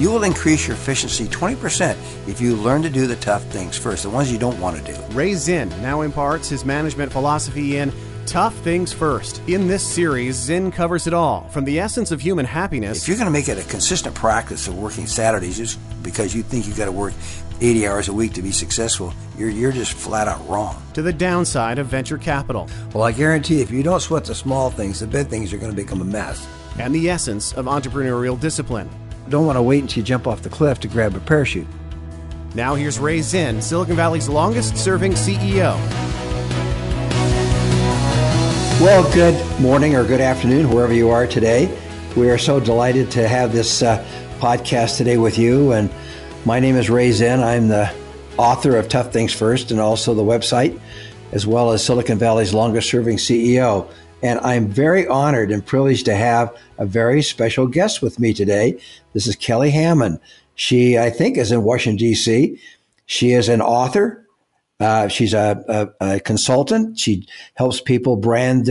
You will increase your efficiency 20% if you learn to do the tough things first, the ones you don't want to do. Ray Zinn now imparts his management philosophy in Tough Things First. In this series, Zinn covers it all, from the essence of human happiness. If you're going to make it a consistent practice of working Saturdays just because you think you've got to work 80 hours a week to be successful, you're just flat out wrong. To the downside of venture capital. Well, I guarantee if you don't sweat the small things, the big things are going to become a mess. And the essence of entrepreneurial discipline. Don't want to wait until you jump off the cliff to grab a parachute. Now here's Ray Zinn, Silicon Valley's longest-serving CEO. Well, good morning or good afternoon, wherever you are today. We are so delighted to have this podcast today with you. And my name is Ray Zinn. I'm the author of Tough Things First and also the website, as well as Silicon Valley's longest-serving CEO. And I'm very honored and privileged to have a very special guest with me today. This is Kelly Hammond. She, I think, is in Washington, D.C. She is an author. She's a consultant. She helps people brand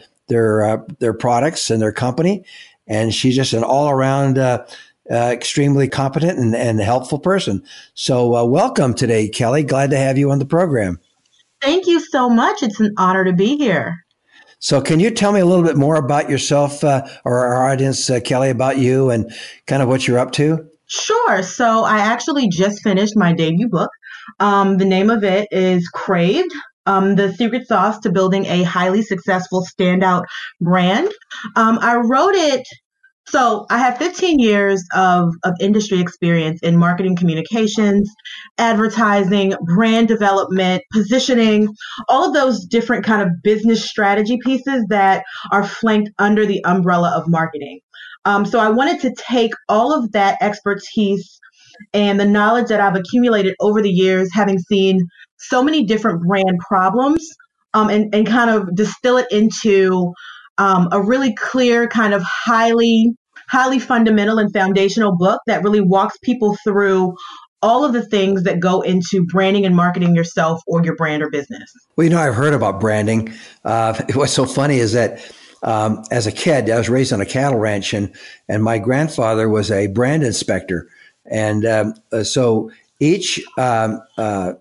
their products and their company. And she's just an all-around extremely competent and helpful person. So welcome today, Kelly. Glad to have you on the program. Thank you so much. It's an honor to be here. So can you tell me a little bit more about yourself or our audience, Kelly, about you and kind of what you're up to? Sure. So I actually just finished my debut book. The name of it is Craved, the secret sauce to building a highly successful standout brand. I wrote it. So I have 15 years of industry experience in marketing communications, advertising, brand development, positioning, all of those different kind of business strategy pieces that are flanked under the umbrella of marketing. So I wanted to take all of that expertise and the knowledge that I've accumulated over the years, having seen so many different brand problems, and kind of distill it into a really clear, kind of highly fundamental and foundational book that really walks people through all of the things that go into branding and marketing yourself or your brand or business. Well, I've heard about branding. What's so funny is that as a kid, I was raised on a cattle ranch, and my grandfather was a brand inspector. And so each cattle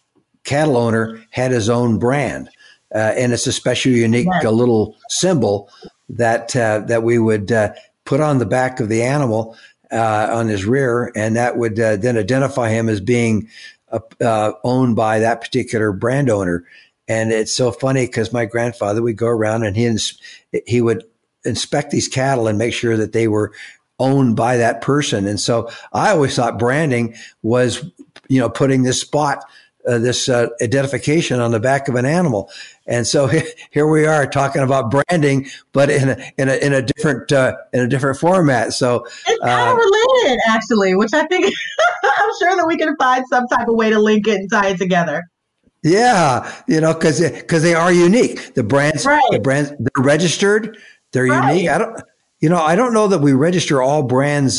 owner had his own brand, and it's a special, unique little symbol that we would put on the back of the animal on his rear, and that would then identify him as being owned by that particular brand owner. And it's so funny because my grandfather would go around and he would inspect these cattle and make sure that they were owned by that person. And so I always thought branding was, putting this spot, this identification on the back of an animal. And so here we are talking about branding, but in a different format. So it's kind of related, actually, which I think I'm sure that we can find some type of way to link it and tie it together. Yeah, because they are unique. The brands, they're registered. They're unique. I don't know that we register all brands,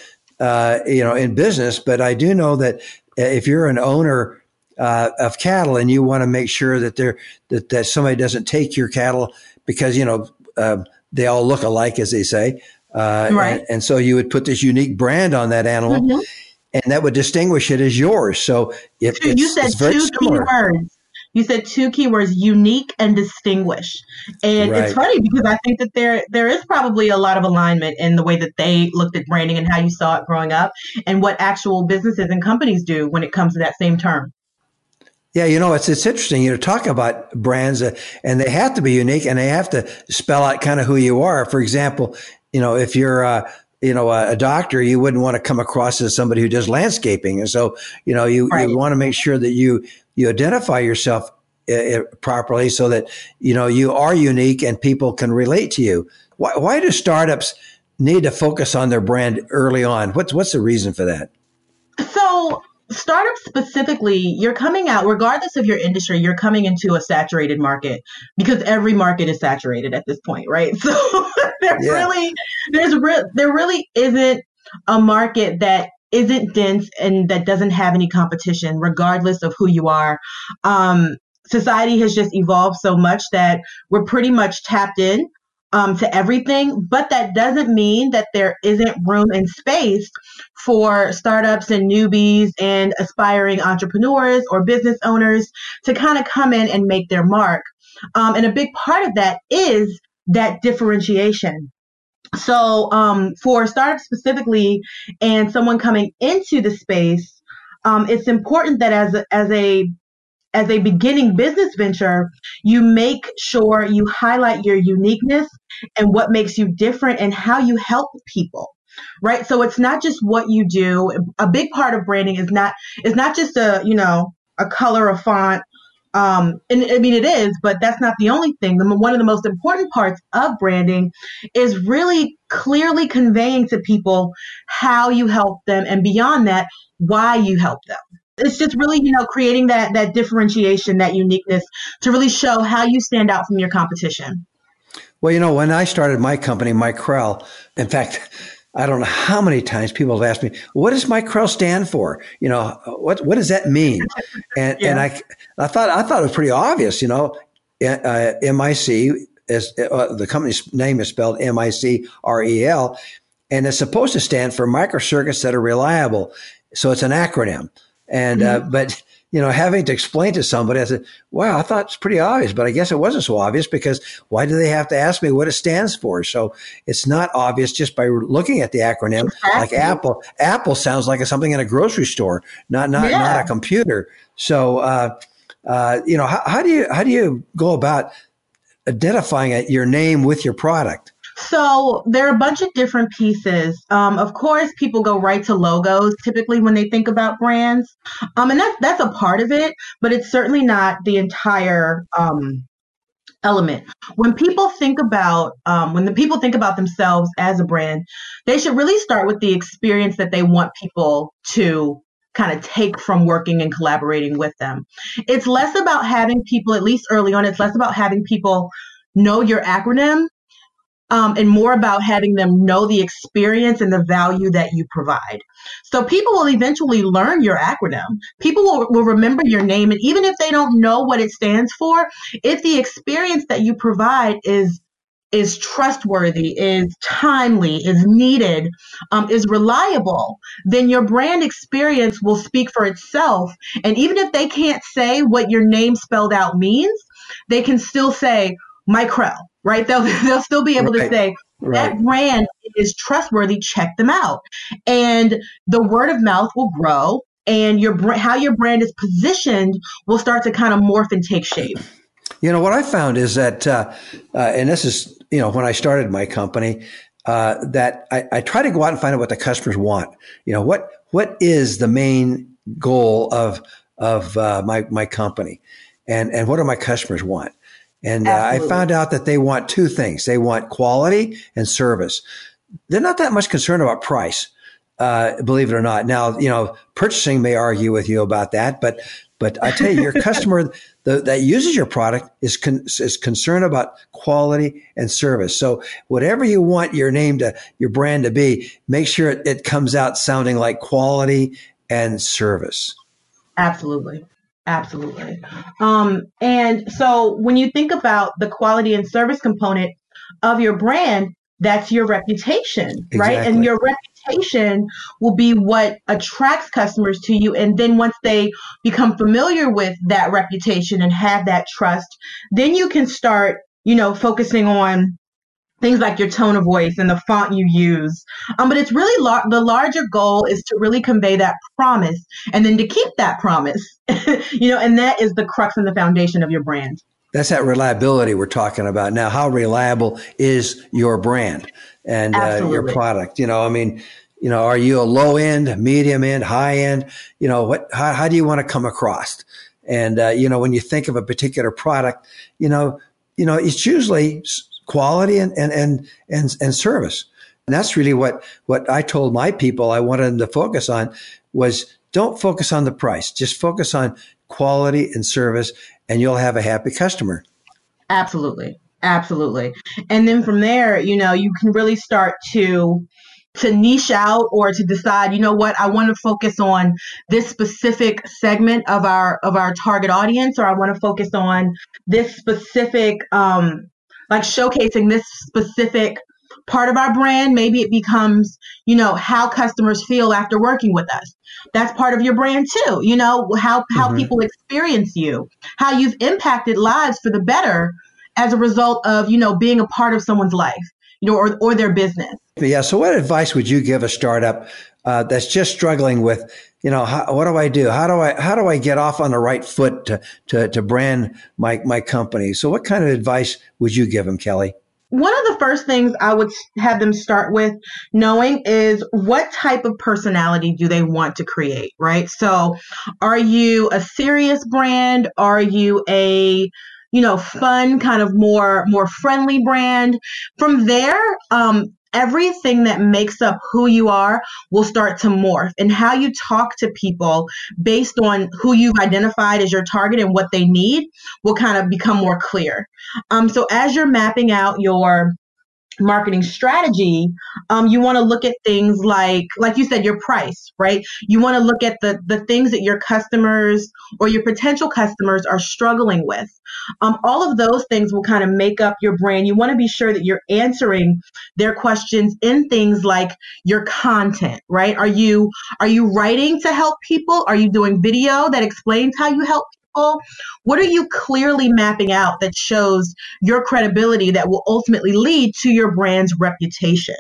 in business, but I do know that if you're an owner of cattle and you want to make sure that that somebody doesn't take your cattle because they all look alike, as they say, and so you would put this unique brand on that animal. Mm-hmm. And that would distinguish it as yours. So you said two keywords. You said two keywords: unique and distinguish. And It's funny because I think that there is probably a lot of alignment in the way that they looked at branding and how you saw it growing up, and what actual businesses and companies do when it comes to that same term. Yeah, it's interesting. Talk about brands, and they have to be unique, and they have to spell out kind of who you are. For example, if you're a doctor, you wouldn't want to come across as somebody who does landscaping. And so, you want to make sure that you identify yourself properly so that, you are unique and people can relate to you. Why do startups need to focus on their brand early on? What's the reason for that? So startups specifically, you're coming out, regardless of your industry, you're coming into a saturated market because every market is saturated at this point, right? So there really isn't a market that isn't dense and that doesn't have any competition, regardless of who you are. Society has just evolved so much that we're pretty much tapped in to everything, but that doesn't mean that there isn't room and space for startups and newbies and aspiring entrepreneurs or business owners to kind of come in and make their mark. And a big part of that is that differentiation. So for startups specifically and someone coming into the space, it's important that as a beginning business venture, you make sure you highlight your uniqueness and what makes you different and how you help people. Right. So it's not just what you do. A big part of branding is not just a color, a font. And I mean, it is, but that's not the only thing. One of the most important parts of branding is really clearly conveying to people how you help them, and beyond that, why you help them. It's just really, creating that differentiation, that uniqueness to really show how you stand out from your competition. Well, when I started my company, Mike Krell, in fact, I don't know how many times people have asked me, what does Mike Krell stand for? What does that mean? And Yeah. and I thought it was pretty obvious. MIC is the company's name is spelled MICREL, and it's supposed to stand for microcircuits that are reliable. So it's an acronym. And but having to explain to somebody, I said, wow, I thought it's pretty obvious, but I guess it wasn't so obvious, because why do they have to ask me what it stands for? So it's not obvious just by looking at the acronym. Exactly. Like Apple sounds like something in a grocery store, not a computer. So, how do you go about identifying your name with your product? So there are a bunch of different pieces. Of course, people go right to logos typically when they think about brands, and that's a part of it, but it's certainly not the entire element. When people think about themselves as a brand, they should really start with the experience that they want people to kind of take from working and collaborating with them. It's less about having people, at least early on, it's less about having people know your acronym, and more about having them know the experience and the value that you provide. So people will eventually learn your acronym. People will remember your name. And even if they don't know what it stands for, if the experience that you provide is trustworthy, is timely, is needed, is reliable, then your brand experience will speak for itself. And even if they can't say what your name spelled out means, they can still say Mike Krell, right? They'll still be able to say that brand is trustworthy. Check them out, and the word of mouth will grow, and how your brand is positioned will start to kind of morph and take shape. What I found is that, and this is, when I started my company, that I try to go out and find out what the customers want. What is the main goal of my company, and what do my customers want? And I found out that they want two things. They want quality and service. They're not that much concerned about price, believe it or not. Now, purchasing may argue with you about that, but I tell you, your customer that uses your product is concerned about quality and service. So whatever you want your brand to be, make sure it comes out sounding like quality and service. Absolutely. Absolutely. And so when you think about the quality and service component of your brand, that's your reputation, Exactly. Right? And your reputation will be what attracts customers to you. And then once they become familiar with that reputation and have that trust, then you can start, focusing on things like your tone of voice and the font you use. But it's really the larger goal is to really convey that promise and then to keep that promise, and that is the crux and the foundation of your brand. That's that reliability we're talking about. Now, how reliable is your brand and your product? Are you a low end, medium end, high end? How do you want to come across? And, when you think of a particular product, it's usually quality and service. And that's really what I told my people I wanted them to focus on was don't focus on the price. Just focus on quality and service, and you'll have a happy customer. Absolutely. Absolutely. And then from there, you can really start to niche out or to decide, I want to focus on this specific segment of our target audience, or I want to focus on this specific like showcasing this specific part of our brand. Maybe it becomes, how customers feel after working with us. That's part of your brand too. How Hmm. people experience you, how you've impacted lives for the better as a result of, being a part of someone's life, or their business. Yeah. So, what advice would you give a startup that's just struggling with, what do I do? How do I get off on the right foot to brand my company? So, what kind of advice would you give them, Kelly? One of the first things I would have them start with knowing is what type of personality do they want to create, right? So, are you a serious brand? Are you a, fun, kind of more friendly brand? From there, everything that makes up who you are will start to morph, and how you talk to people based on who you've identified as your target and what they need will kind of become more clear. So as you're mapping out your marketing strategy, you want to look at things like you said, your price, right? You want to look at the things that your customers or your potential customers are struggling with. All of those things will kind of make up your brand. You want to be sure that you're answering their questions in things like your content, right? Are you writing to help people? Are you doing video that explains how you help people? What are you clearly mapping out that shows your credibility that will ultimately lead to your brand's reputation?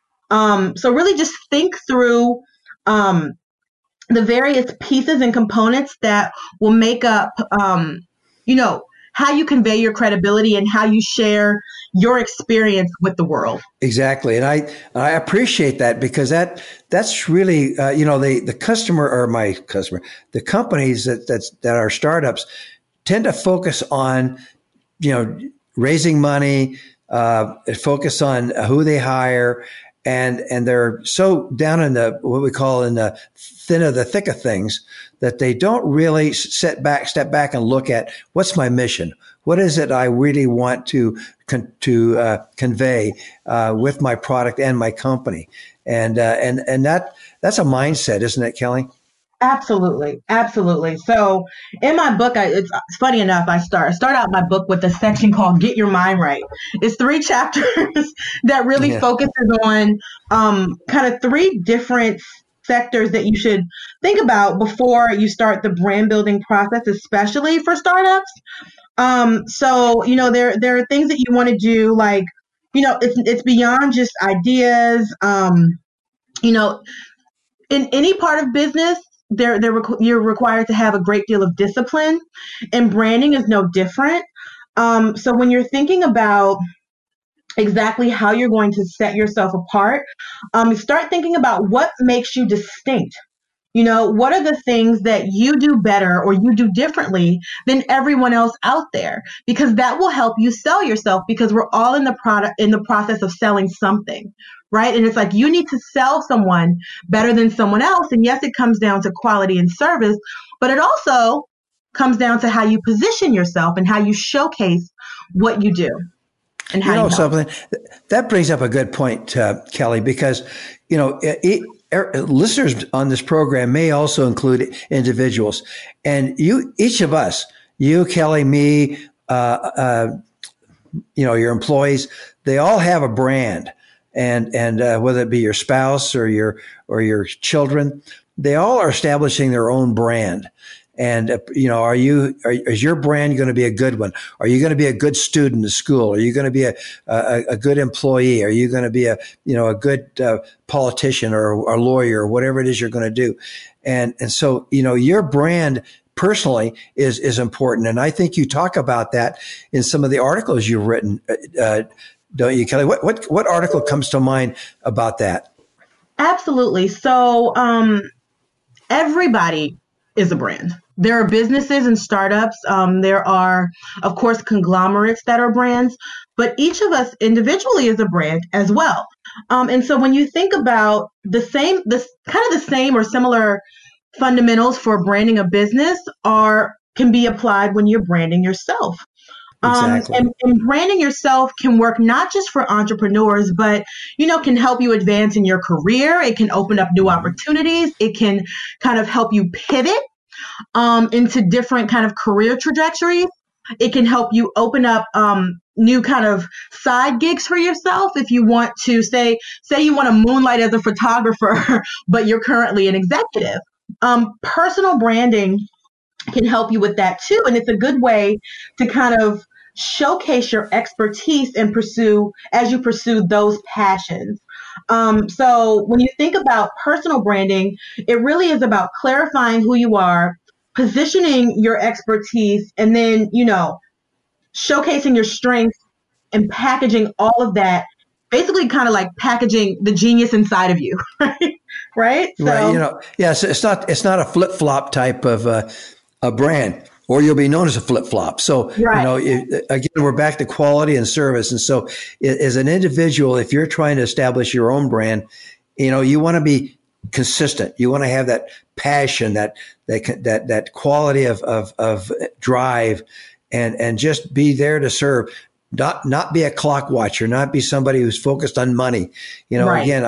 So really just think through um, the various pieces and components that will make up, you know, how you convey your credibility and how you share your experience with the world. Exactly, and I appreciate that because that's really the customer or my customer, the companies that are startups tend to focus on you know raising money, focus on who they hire, and they're so down in the what we call in the thin of the thick of things that they don't really step back and look at what's my mission. What is it I really want to convey with my product and my company? And that's a mindset, isn't it, Kelly? Absolutely, absolutely. So in my book, it's funny enough. I start out my book with a section called "Get Your Mind Right." It's three chapters that really Yeah, focuses on kind of three different sectors that you should think about before you start the brand building process, especially for startups. So there are things that you want to do, like it's beyond just ideas. You know, in any part of business, you're required to have a great deal of discipline, and branding is no different. So when you're thinking about exactly how you're going to set yourself apart, start thinking about what makes you distinct. What are the things that you do better or you do differently than everyone else out there? Because that will help you sell yourself, because we're all in the process of selling something, right? And it's like you need to sell someone better than someone else. And yes, it comes down to quality and service, but it also comes down to how you position yourself and how you showcase what you do and you how you know help. something that brings up a good point, Kelly, because listeners on this program may also include individuals, and each of us, you, Kelly, me, your employees, they all have a brand, and whether it be your spouse or your children, they all are establishing their own brand. And is your brand going to be a good one? Are you going to be a good student in school? Are you going to be a good employee? Are you going to be a good politician or a lawyer or whatever it is you're going to do? And so your brand personally is important. And I think you talk about that in some of the articles you've written, don't you, Kelly? What article comes to mind about that? Absolutely. So, everybody is a brand. There are businesses and startups. There are, of course, conglomerates that are brands, but each of us individually is a brand as well. And so when you think about this kind of the same or similar fundamentals for branding a business can be applied when you're branding yourself. Exactly. And branding yourself can work not just for entrepreneurs, but, can help you advance in your career. It can open up new opportunities. It can kind of help you pivot into different kind of career trajectories. It can help you open up new kind of side gigs for yourself. If you want to say you want to moonlight as a photographer, but you're currently an executive. Personal branding can help you with that too. And it's a good way to kind of showcase your expertise and pursue those passions. So when you think about personal branding, it really is about clarifying who you are, positioning your expertise, and then, showcasing your strengths and packaging all of that, basically kind of like packaging the genius inside of you, right? Right. So, right. So it's not a flip flop type of a brand, or you'll be known as a flip flop. So, again, we're back to quality and service. And so as an individual, if you're trying to establish your own brand, you want to be consistent. You want to have that passion, that quality of drive, and just be there to serve. Not be a clock watcher, not be somebody who's focused on money. Right. Again,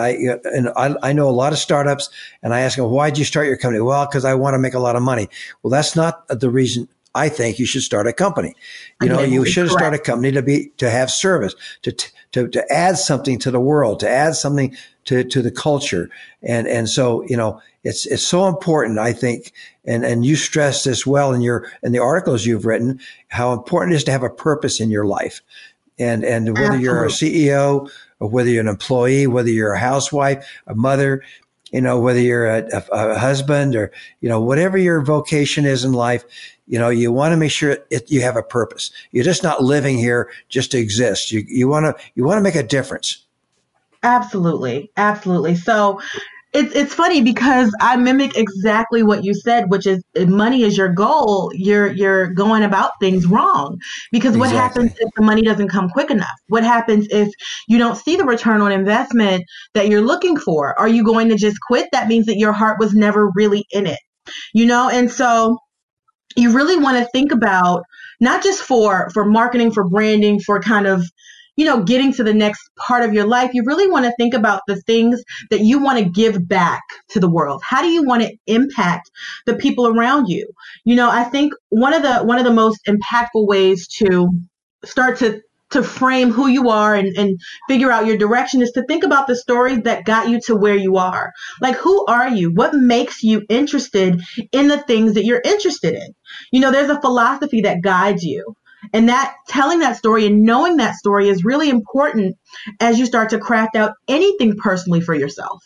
I know a lot of startups, and I ask them, why'd you start your company? Well, because I want to make a lot of money. Well, that's not the reason I think you should start a company. You should start a company to have service, to add something to the world, to add something to the culture. And so, it's so important, I think, and you stress this well in the articles you've written, how important it is to have a purpose in your life. And whether Absolutely. You're a CEO or whether you're an employee, whether you're a housewife, a mother, whether you're a husband, or, whatever your vocation is in life, you want to make sure you have a purpose. You're just not living here just to exist. You want to make a difference. Absolutely. Absolutely. So it's funny because I mimic exactly what you said, which is if money is your goal, you're going about things wrong. Because what happens if the money doesn't come quick enough? What happens if you don't see the return on investment that you're looking for? Are you going to just quit? That means that your heart was never really in it, And so you really want to think about not just for marketing, for branding, for kind of getting to the next part of your life. You really want to think about the things that you want to give back to the world. How do you want to impact the people around you? I think one of the most impactful ways to start to frame who you are and figure out your direction is to think about the stories that got you to where you are. Like, who are you? What makes you interested in the things that you're interested in? There's a philosophy that guides you. And that telling that story and knowing that story is really important as you start to craft out anything personally for yourself.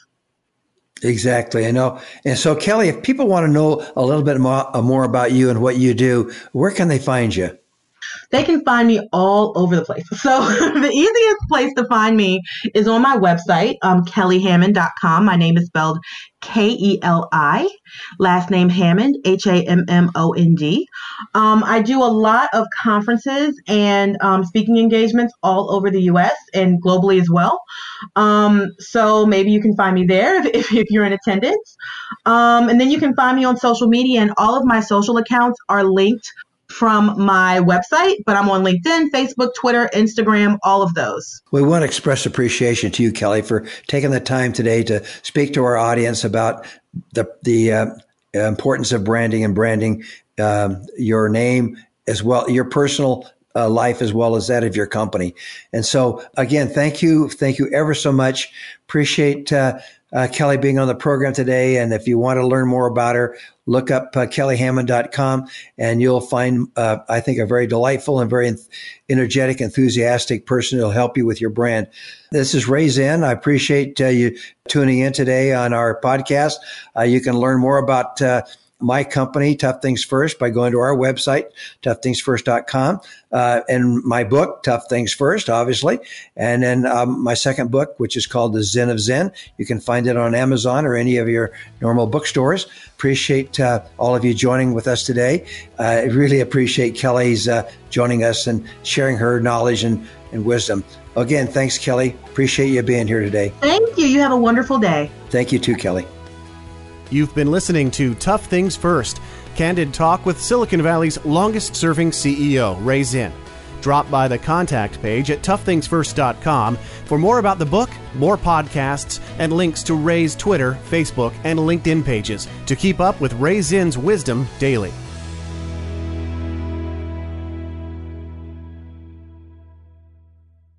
Exactly. I know. And so, Kelly, if people want to know a little bit more about you and what you do, where can they find you? They can find me all over the place. So the easiest place to find me is on my website, kellyhammond.com. My name is spelled Keli, last name Hammond, Hammond. I do a lot of conferences and speaking engagements all over the U.S. and globally as well. So maybe you can find me there if you're in attendance. And then you can find me on social media, and all of my social accounts are linked from my website, but I'm on LinkedIn, Facebook, Twitter, Instagram, all of those. We want to express appreciation to you, Kelly, for taking the time today to speak to our audience about the importance of branding and branding your name as well, your personal life as well as that of your company. And so, again, thank you ever so much. Appreciate Kelly being on the program today. And if you want to learn more about her, look up kellyhammond.com, and you'll find, I think, a very delightful and very energetic, enthusiastic person who'll help you with your brand. This is Ray Zinn. I appreciate you tuning in today on our podcast. You can learn more about my company, Tough Things First, by going to our website, toughthingsfirst.com, and my book, Tough Things First, obviously. And then my second book, which is called The Zen of Zen. You can find it on Amazon or any of your normal bookstores. Appreciate all of you joining with us today. I really appreciate Kelly's joining us and sharing her knowledge and wisdom. Again, thanks, Kelly. Appreciate you being here today. Thank you. You have a wonderful day. Thank you too, Kelly. You've been listening to Tough Things First, candid talk with Silicon Valley's longest-serving CEO, Ray Zinn. Drop by the contact page at toughthingsfirst.com for more about the book, more podcasts, and links to Ray's Twitter, Facebook, and LinkedIn pages to keep up with Ray Zinn's wisdom daily.